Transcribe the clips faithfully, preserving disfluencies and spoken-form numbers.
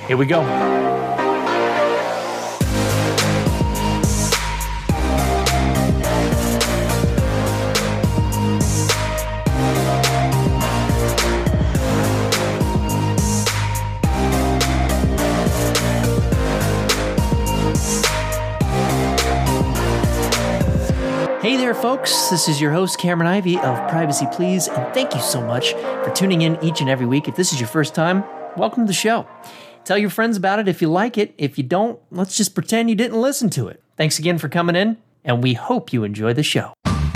Here we go. Hey there, folks. This is your host, Cameron Ivy of Privacy Please, and thank you so much for tuning in each and every week. If this is your first time, welcome to the show. Tell your friends about it if you like it. If you don't, let's just pretend you didn't listen to it. Thanks again for coming in, and we hope you enjoy the show.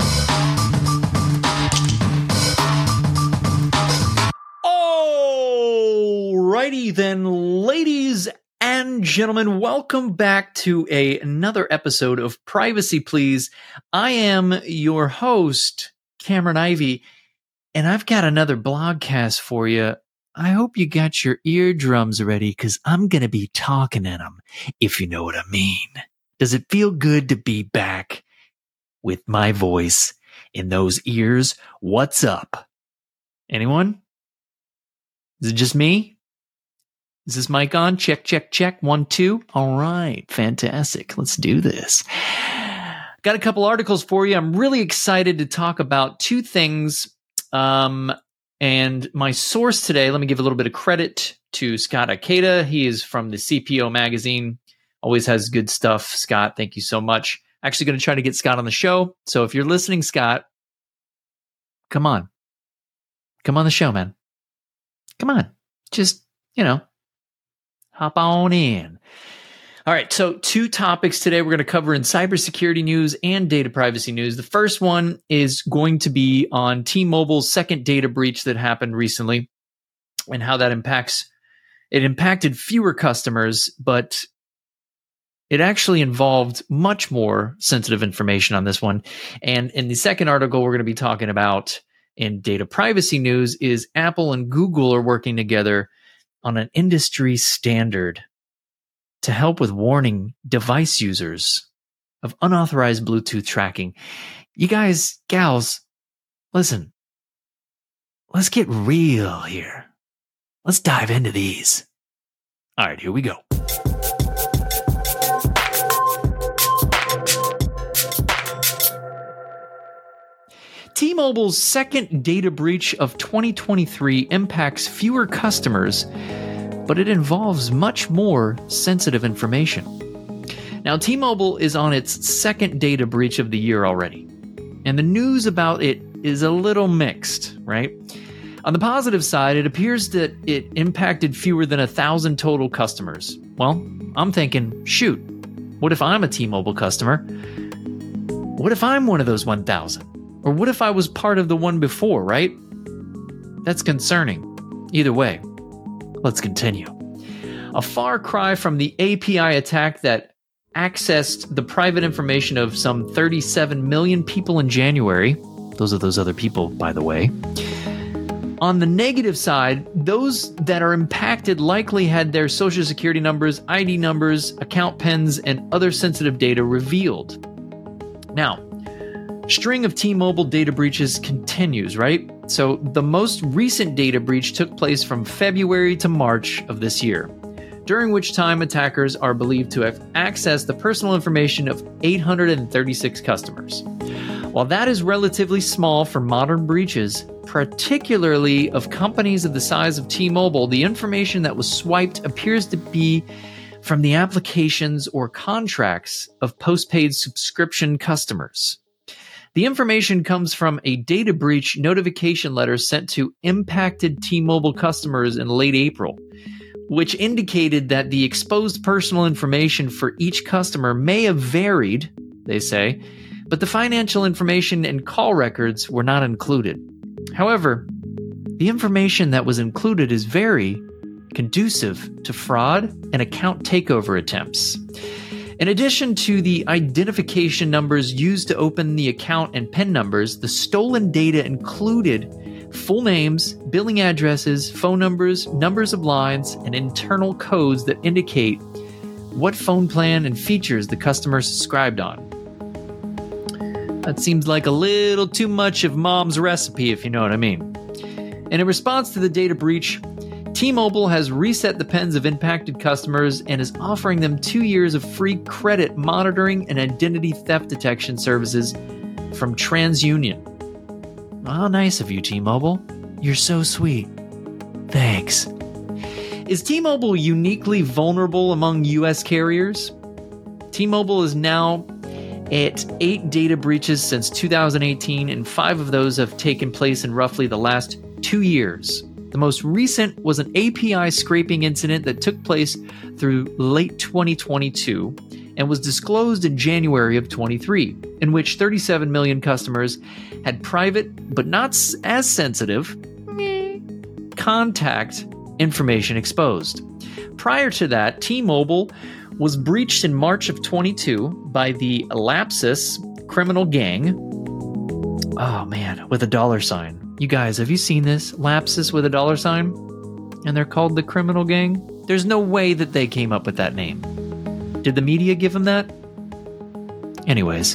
Alrighty then, ladies and gentlemen, welcome back to a, another episode of Privacy Please. I am your host, Cameron Ivy, and I've got another blogcast for you. I hope you got your eardrums ready, because I'm going to be talking in them, if you know what I mean. Does it feel good to be back with my voice in those ears? What's up? Anyone? Is it just me? Is this mic on? Check, check, check. One, two. All right. Fantastic. Let's do this. Got a couple articles for you. I'm really excited to talk about two things. Um, and my source today, let me give a little bit of credit to Scott Ikeda. He is from the C P O magazine. Always has good stuff. Scott, thank you so much. Actually going to try to get Scott on the show. So if you're listening, Scott, come on. Come on the show, man. Come on. Just, you know, hop on in. All right, so two topics today we're going to cover in cybersecurity news and data privacy news. The first one is going to be on T-Mobile's second data breach that happened recently and how that impacts. It impacted fewer customers, but it actually involved much more sensitive information on this one. And in the second article we're going to be talking about in data privacy news is Apple and Google are working together on an industry standard to help with warning device users of unauthorized Bluetooth tracking. You guys, gals, listen, let's get real here. Let's dive into these. All right, here we go. T-Mobile's second data breach of twenty twenty-three impacts fewer customers, but it involves much more sensitive information. Now, T-Mobile is on its second data breach of the year already, and the news about it is a little mixed, right? On the positive side, it appears that it impacted fewer than a thousand total customers. Well, I'm thinking, shoot, what if I'm a T-Mobile customer? What if I'm one of those one thousand? Or what if I was part of the one before, right? That's concerning. Either way, let's continue. A far cry from the A P I attack that accessed the private information of some thirty-seven million people in January. Those are those other people, by the way. On the negative side, those that are impacted likely had their social security numbers, I D numbers, account pins, and other sensitive data revealed. Now, string of T-Mobile data breaches continues, right? So the most recent data breach took place from February to March of this year, during which time attackers are believed to have accessed the personal information of eight hundred thirty-six customers. While that is relatively small for modern breaches, particularly of companies of the size of T-Mobile, the information that was swiped appears to be from the applications or contracts of postpaid subscription customers. The information comes from a data breach notification letter sent to impacted T-Mobile customers in late April, which indicated that the exposed personal information for each customer may have varied, they say, but the financial information and call records were not included. However, the information that was included is very conducive to fraud and account takeover attempts. In addition to the identification numbers used to open the account and PIN numbers, the stolen data included full names, billing addresses, phone numbers, numbers of lines, and internal codes that indicate what phone plan and features the customer subscribed on. That seems like a little too much of mom's recipe, if you know what I mean. And in response to the data breach, T-Mobile has reset the pens of impacted customers and is offering them two years of free credit monitoring and identity theft detection services from TransUnion. How nice of you, T-Mobile. You're so sweet. Thanks. Is T-Mobile uniquely vulnerable among U S carriers? T-Mobile is now at eight data breaches since two thousand eighteen, and five of those have taken place in roughly the last two years. The most recent was an A P I scraping incident that took place through late twenty twenty-two and was disclosed in January of twenty-three, in which thirty-seven million customers had private, but not as sensitive, contact information exposed. Prior to that, T-Mobile was breached in March of twenty-two by the Lapsus criminal gang. Oh man, with a dollar sign. You guys, have you seen this? Lapsus with a dollar sign? And they're called the criminal gang? There's no way that they came up with that name. Did the media give them that? Anyways.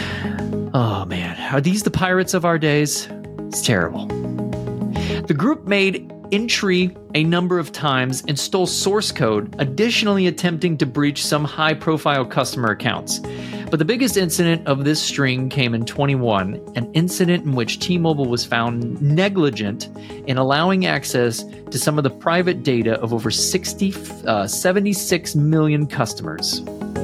Oh man, are these the pirates of our days? It's terrible. The group made entry a number of times and stole source code, additionally attempting to breach some high-profile customer accounts. But the biggest incident of this string came in twenty-one, an incident in which T-Mobile was found negligent in allowing access to some of the private data of over sixty, uh, seventy-six million customers.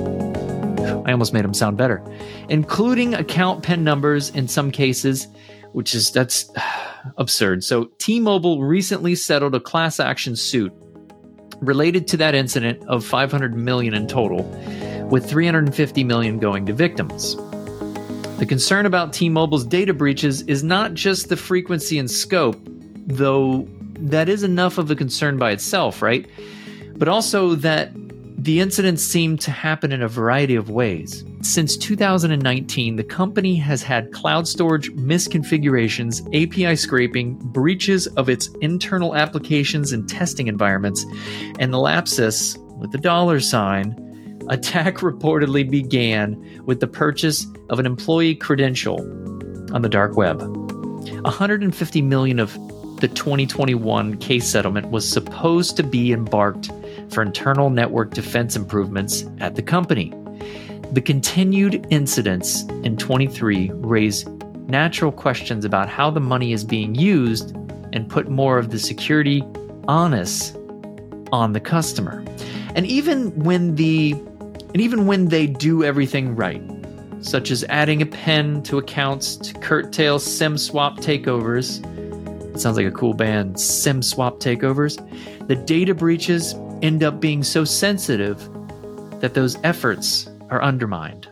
I almost made them sound better. Including account PIN numbers in some cases, which is, that's absurd. So T-Mobile recently settled a class action suit related to that incident of five hundred million in total, with three hundred fifty million going to victims. The concern about T-Mobile's data breaches is not just the frequency and scope, though that is enough of a concern by itself, right? But also that the incidents seem to happen in a variety of ways. Since two thousand nineteen, the company has had cloud storage misconfigurations, A P I scraping, breaches of its internal applications and testing environments, and the Lapsus, with the dollar sign, attack reportedly began with the purchase of an employee credential on the dark web. one hundred fifty million dollars of the twenty twenty-one case settlement was supposed to be embarked for internal network defense improvements at the company. The continued incidents in twenty-three raise natural questions about how the money is being used and put more of the security onus on the customer. And even when the and even when they do everything right, such as adding a pen to accounts to curtail SIM swap takeovers, it sounds like a cool band, SIM swap takeovers, the data breaches end up being so sensitive that those efforts are undermined.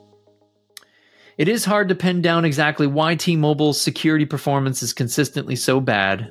It is hard to pin down exactly why T-Mobile's security performance is consistently so bad.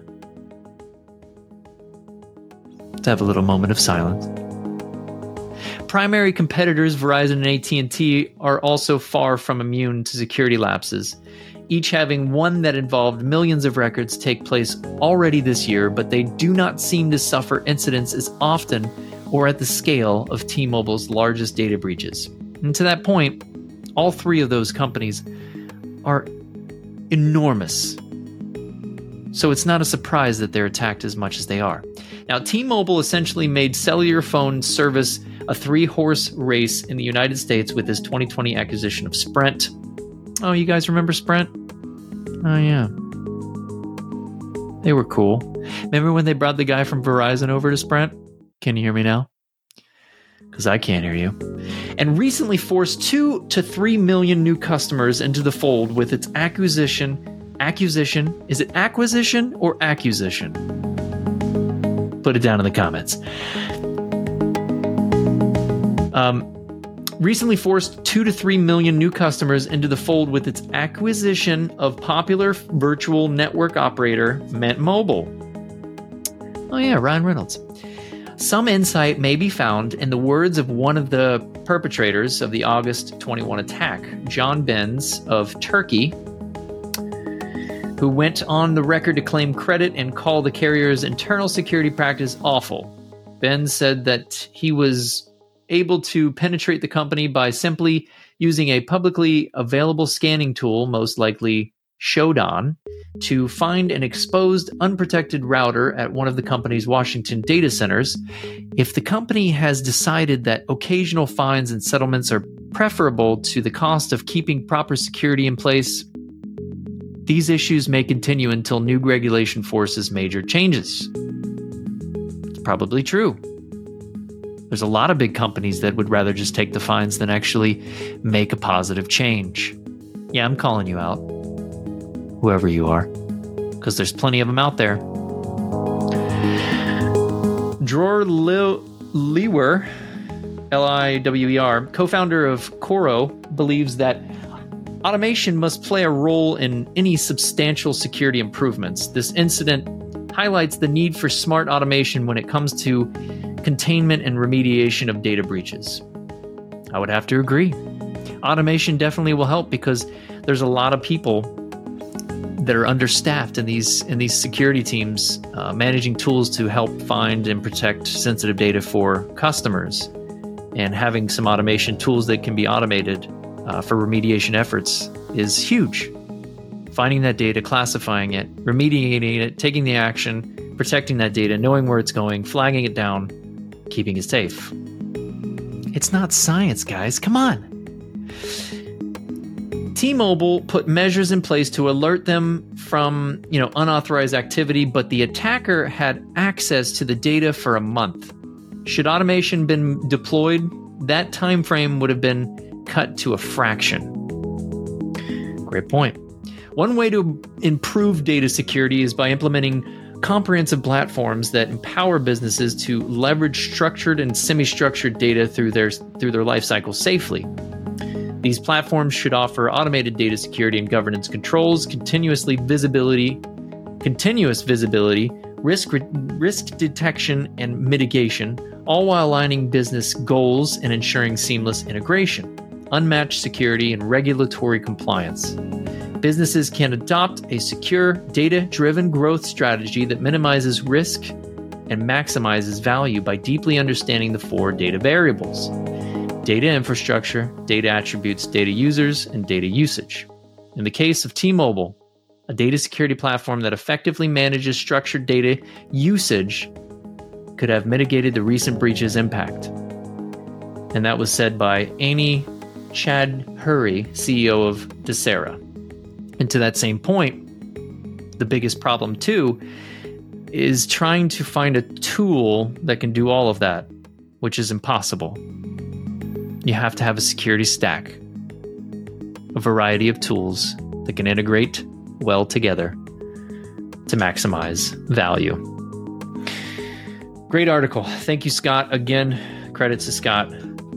Let's have a little moment of silence. Primary competitors Verizon and A T and T are also far from immune to security lapses, each having one that involved millions of records take place already this year, but they do not seem to suffer incidents as often or at the scale of T-Mobile's largest data breaches. And to that point, all three of those companies are enormous. So it's not a surprise that they're attacked as much as they are. Now, T-Mobile essentially made cellular phone service a three-horse race in the United States with this twenty twenty acquisition of Sprint. Oh, you guys remember Sprint? Oh, yeah. They were cool. Remember when they brought the guy from Verizon over to Sprint? Can you hear me now? Because I can't hear you. And recently forced two to three million new customers into the fold with its acquisition. Acquisition? Is it acquisition or accusation? Put it down in the comments. Um, recently forced two to three million new customers into the fold with its acquisition of popular virtual network operator Mint Mobile. Oh yeah, Ryan Reynolds. Some insight may be found in the words of one of the perpetrators of the August twenty-one attack, John Benz of Turkey, who went on the record to claim credit and call the carrier's internal security practice awful. Benz said that he was able to penetrate the company by simply using a publicly available scanning tool, most likely Shodan to find an exposed, unprotected router at one of the company's Washington data centers, if the company has decided that occasional fines and settlements are preferable to the cost of keeping proper security in place, these issues may continue until new regulation forces major changes. It's probably true. There's a lot of big companies that would rather just take the fines than actually make a positive change. Yeah, I'm calling you out, whoever you are, because there's plenty of them out there. Dror Liwer, L I W E R, co-founder of Coro, believes that automation must play a role in any substantial security improvements. This incident highlights the need for smart automation when it comes to containment and remediation of data breaches. I would have to agree. Automation definitely will help because there's a lot of people that are understaffed in these in these security teams, uh, managing tools to help find and protect sensitive data for customers. And having some automation tools that can be automated uh, for remediation efforts is huge. Finding that data, classifying it, remediating it, taking the action, protecting that data, knowing where it's going, flagging it down, keeping it safe. It's not science, guys. Come on. T-Mobile put measures in place to alert them from, you know, unauthorized activity, but the attacker had access to the data for a month. Should automation been deployed, that time frame would have been cut to a fraction. Great point. One way to improve data security is by implementing comprehensive platforms that empower businesses to leverage structured and semi-structured data through their through their life cycle safely. These platforms should offer automated data security and governance controls, continuously visibility, continuous visibility, risk risk detection and mitigation, all while aligning business goals and ensuring seamless integration, unmatched security, and regulatory compliance. Businesses can adopt a secure, data-driven growth strategy that minimizes risk and maximizes value by deeply understanding the four data variables: data infrastructure, data attributes, data users, and data usage. In the case of T-Mobile, a data security platform that effectively manages structured data usage could have mitigated the recent breach's impact. And that was said by Amy Chadhuri, C E O of Dasera. And to that same point, the biggest problem too is trying to find a tool that can do all of that, which is impossible. You have to have a security stack, a variety of tools that can integrate well together to maximize value. Great article. Thank you, Scott. Again, credits to Scott.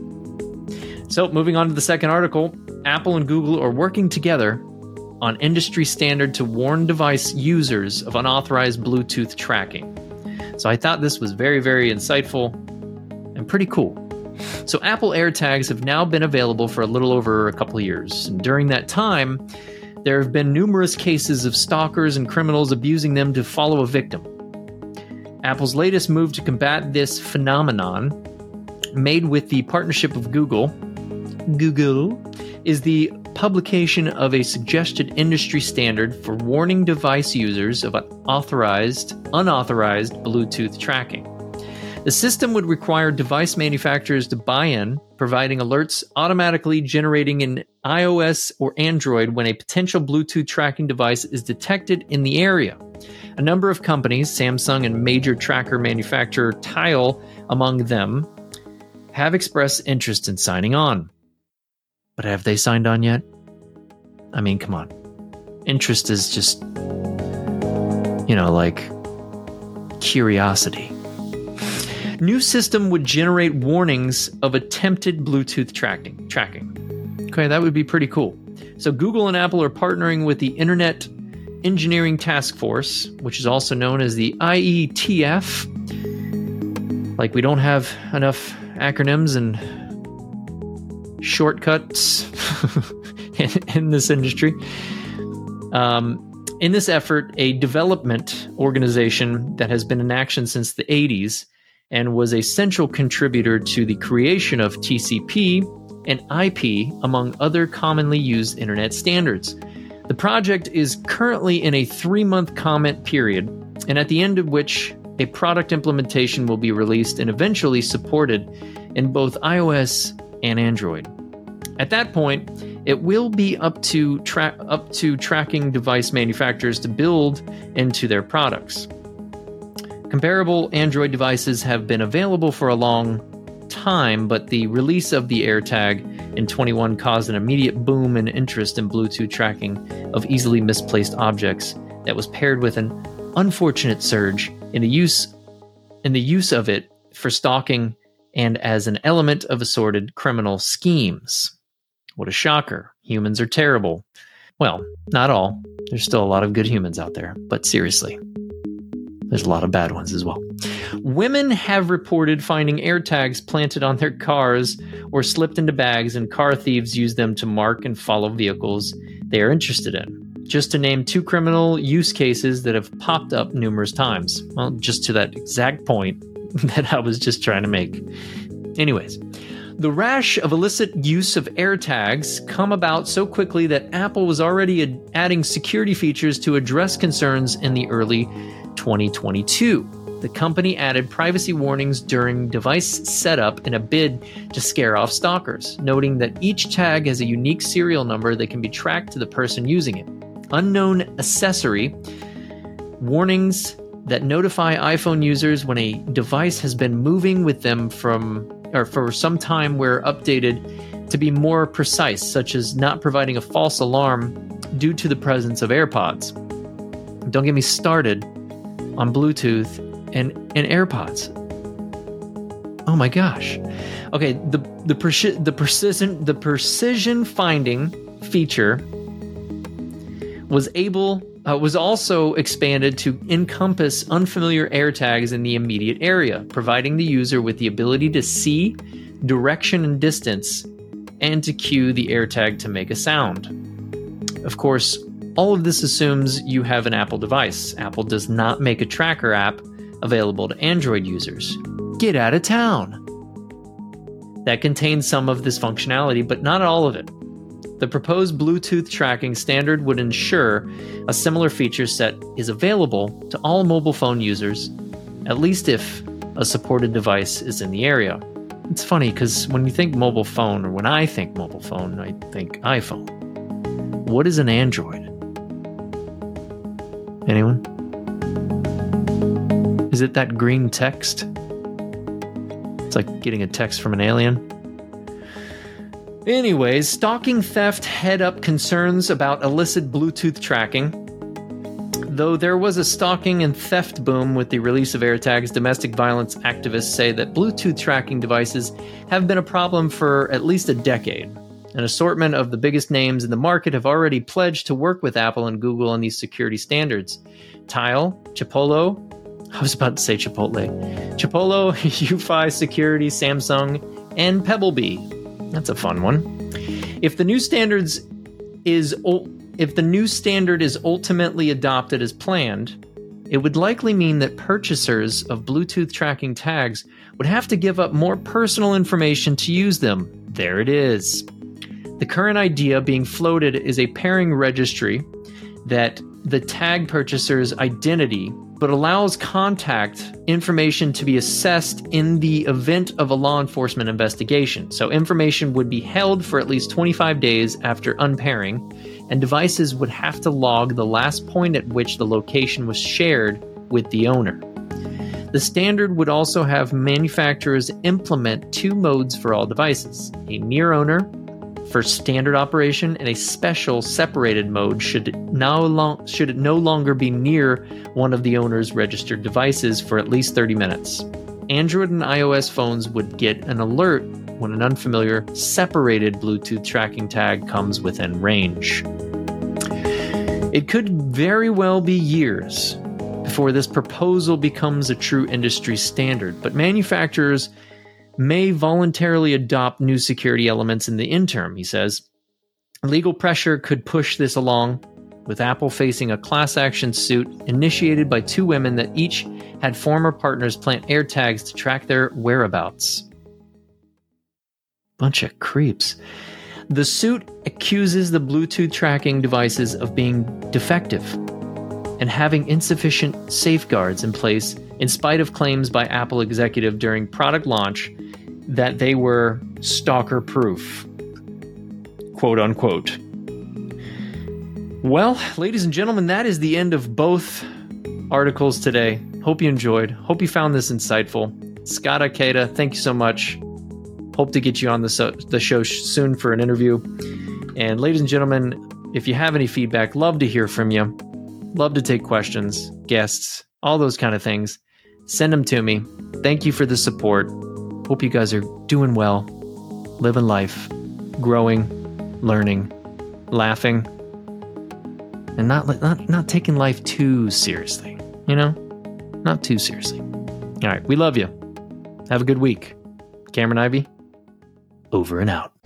So moving on to the second article, Apple and Google are working together on industry standard to warn device users of unauthorized Bluetooth tracking. So I thought this was very, very insightful and pretty cool. So Apple AirTags have now been available for a little over a couple of years. And during that time, there have been numerous cases of stalkers and criminals abusing them to follow a victim. Apple's latest move to combat this phenomenon, made with the partnership of Google, Google, is the publication of a suggested industry standard for warning device users of unauthorized, unauthorized Bluetooth tracking. The system would require device manufacturers to buy in, providing alerts automatically generating in iOS or Android when a potential Bluetooth tracking device is detected in the area. A number of companies, Samsung and major tracker manufacturer Tile among them, have expressed interest in signing on. But have they signed on yet? I mean, come on. Interest is just, you know, like curiosity. New system would generate warnings of attempted Bluetooth tracking. Tracking. Okay, that would be pretty cool. So Google and Apple are partnering with the Internet Engineering Task Force, which is also known as the I E T F. Like we don't have enough acronyms and shortcuts in, in this industry. Um, in this effort, a development organization that has been in action since the eighties and was a central contributor to the creation of T C P and I P, among other commonly used internet standards. The project is currently in a three-month comment period, and at the end of which a product implementation will be released and eventually supported in both iOS and Android. At that point, it will be up to tra- up to tracking device manufacturers to build into their products. Comparable Android devices have been available for a long time, but the release of the AirTag in twenty-one caused an immediate boom in interest in Bluetooth tracking of easily misplaced objects that was paired with an unfortunate surge in the use in the use of it for stalking and as an element of assorted criminal schemes. What a shocker. Humans are terrible. Well, not all. There's still a lot of good humans out there, but seriously, there's a lot of bad ones as well. Women have reported finding AirTags planted on their cars or slipped into bags, and car thieves use them to mark and follow vehicles they are interested in. Just to name two criminal use cases that have popped up numerous times. Well, just to that exact point that I was just trying to make. Anyways, the rash of illicit use of AirTags come about so quickly that Apple was already ad- adding security features to address concerns in the early twenty twenty-two. The company added privacy warnings during device setup in a bid to scare off stalkers, noting that each tag has a unique serial number that can be tracked to the person using it. Unknown accessory warnings that notify iPhone users when a device has been moving with them from or for some time were updated to be more precise, such as not providing a false alarm due to the presence of AirPods. Don't get me started on Bluetooth and, and AirPods. Oh my gosh. Okay, the the preci- the precision the precision finding feature was able uh, was also expanded to encompass unfamiliar AirTags in the immediate area, providing the user with the ability to see direction and distance and to cue the AirTag to make a sound. Of course, all of this assumes you have an Apple device. Apple does not make a tracker app available to Android users. Get out of town. That contains some of this functionality, but not all of it. The proposed Bluetooth tracking standard would ensure a similar feature set is available to all mobile phone users, at least if a supported device is in the area. It's funny because when you think mobile phone, or when I think mobile phone, I think iPhone. What is an Android? Anyone? Is it that green text? It's like getting a text from an alien. Anyways, stalking theft head up concerns about illicit Bluetooth tracking. Though there was a stalking and theft boom with the release of AirTags, domestic violence activists say that Bluetooth tracking devices have been a problem for at least a decade. An assortment of the biggest names in the market have already pledged to work with Apple and Google on these security standards. Tile, Chipolo, I was about to say Chipotle, Chipolo, Ufy Security, Samsung, and Pebblebee. That's a fun one. If the new standards is if the new standard is ultimately adopted as planned, it would likely mean that purchasers of Bluetooth tracking tags would have to give up more personal information to use them. There it is. The current idea being floated is a pairing registry that the tag purchaser's identity, but allows contact information to be assessed in the event of a law enforcement investigation. So information would be held for at least twenty-five days after unpairing, and devices would have to log the last point at which the location was shared with the owner. The standard would also have manufacturers implement two modes for all devices: a near owner for standard operation, and a special separated mode should it, now long, should it no longer be near one of the owner's registered devices for at least thirty minutes. Android and iOS phones would get an alert when an unfamiliar separated Bluetooth tracking tag comes within range. It could very well be years before this proposal becomes a true industry standard, but manufacturers may voluntarily adopt new security elements in the interim, he says. Legal pressure could push this along, with Apple facing a class action suit initiated by two women that each had former partners plant AirTags to track their whereabouts. Bunch of creeps. The suit accuses the Bluetooth tracking devices of being defective and having insufficient safeguards in place, in spite of claims by Apple executive during product launch that they were stalker-proof, quote unquote. Well, ladies and gentlemen, that is the end of both articles today. Hope you enjoyed. Hope you found this insightful. Scott Ikeda, thank you so much. Hope to get you on the, so- the show sh- soon for an interview. And ladies and gentlemen, if you have any feedback, love to hear from you. Love to take questions, guests, all those kind of things. Send them to me. Thank you for the support. Hope you guys are doing well, living life, growing, learning, laughing, and not not not taking life too seriously. You know, not too seriously. All right, we love you. Have a good week. Cameron Ivy, over and out.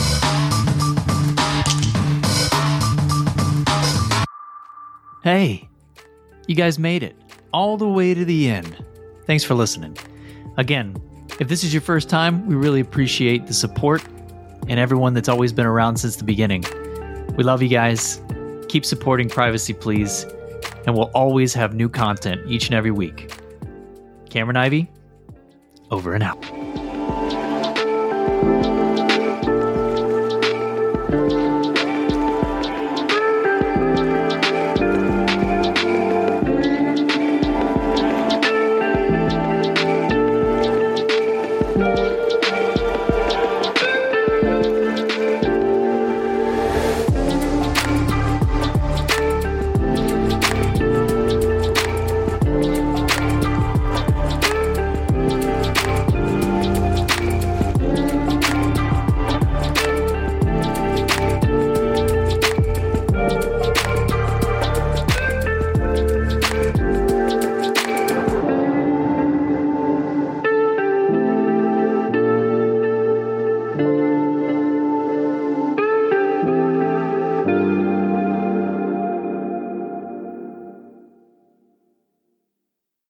Hey, you guys made it all the way to the end. Thanks for listening. Again, if this is your first time, we really appreciate the support and everyone that's always been around since the beginning. We love you guys. Keep supporting Privacy Please, and we'll always have new content each and every week. Cameron Ivy, over and out.